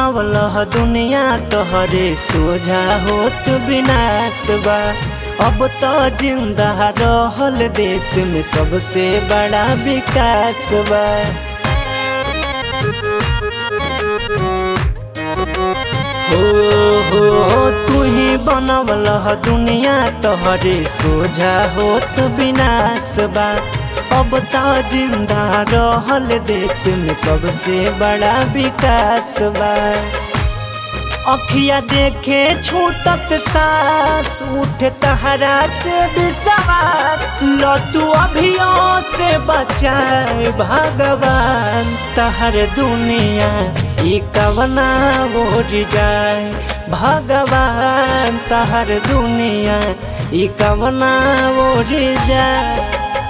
बनवल दुनिया तोहरे सोझा होत विनाश बा। अब तो जिंदा रहल देश में सबसे बड़ा विकास बा। हो तू ही बनवल दुनिया तोहरे सोझा होत विनाश बा। अब तो जिंदा रहल देश में सबसे बड़ा विकास बा। अखिया देखे छूटत सांस उठे तहरा से विश्वास। लतू अभियों से बचाए भगवान तहर दुनिया ई कवना ओर जाए। भगवान तहर दुनिया ई कवना ओर जाए।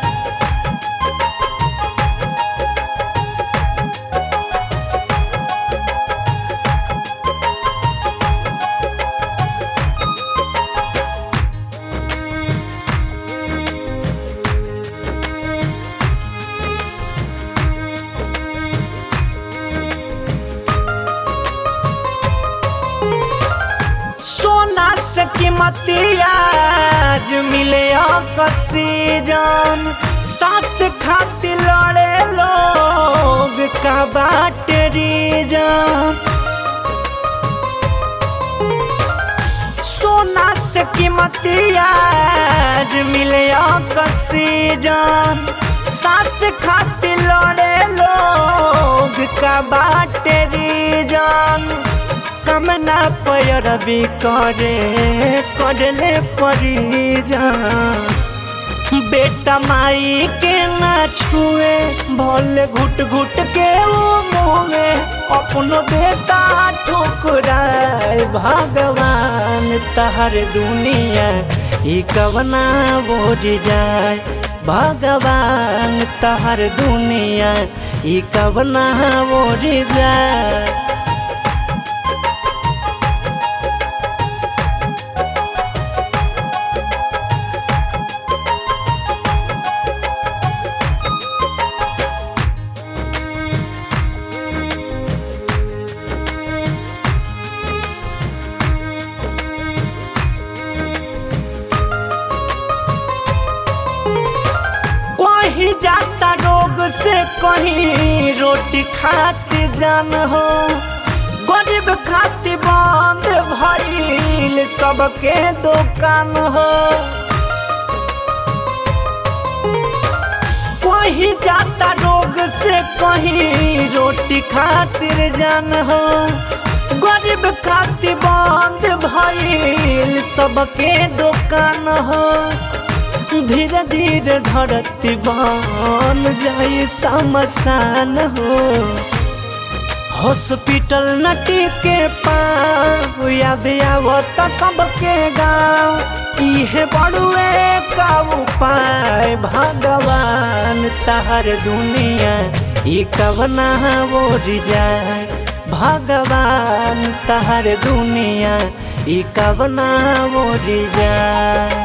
सोना से कीमती आज मिले ऑक्सीजन। सांस खातिर लड़े लोग का बाटे रीजन। सोना से कीमती आज मिले ऑक्सीजन। सांस खातिर लड़े लोग का बाटे रीजन। कमना पैर भी करले परिजान। बेटा माई के ना छुए भले घुट घुट के वो मुँहे। अपनो बेटा ठुकराए भगवान तहर दुनिया ई कवना ओर जाए। भगवान तहर दुनिया ई कवना ओर जाए। कहीं जाता रोग से कहीं रोटी खाती जान हो। गरीब खाती बंद भइल सबके दुकान हो। कहीं जाता रोग से कहीं रोटी खातिर जान हो। गरीब खाती बंद भइल सबके दुकान हो। धीरे धीरे धरती बन जाई शमशान हो। हॉस्पिटल नटी के पाँव याद आवत सबके गाँव। इहे बड़ुए का उपाय भगवान तहर दुनिया ई कवना ओर जाए। भगवान तहर दुनिया ई कवना ओर जाए।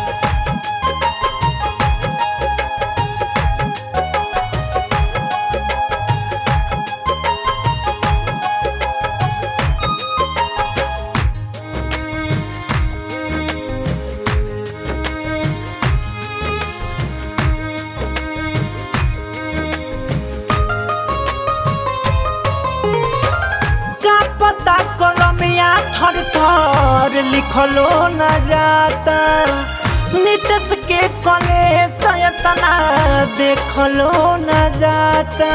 थर थर लिखलो न जाता। नीतीश के कले सयतना देखलो न जाता।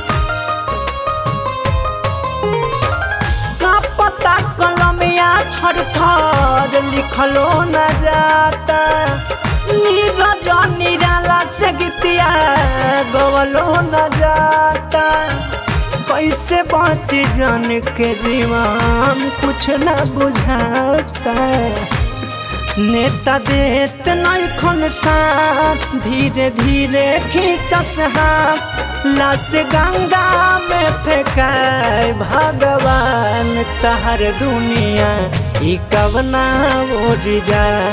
का पता कलमिया थर थर लिखलो न जाता। नीरज निराला से गीतिया गवलो न जाता। कैसे बची जान के जीवन कुछ न बुझाता। नेता देत नइखन साथ धीरे धीरे खींचस हाथ। लाश गंगा में फेंकाए भगवान तहर दुनिया ई कवना ओर जाए।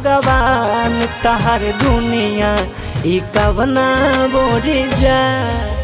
भगवान तहर दुनिया ई कवना ओर जाए।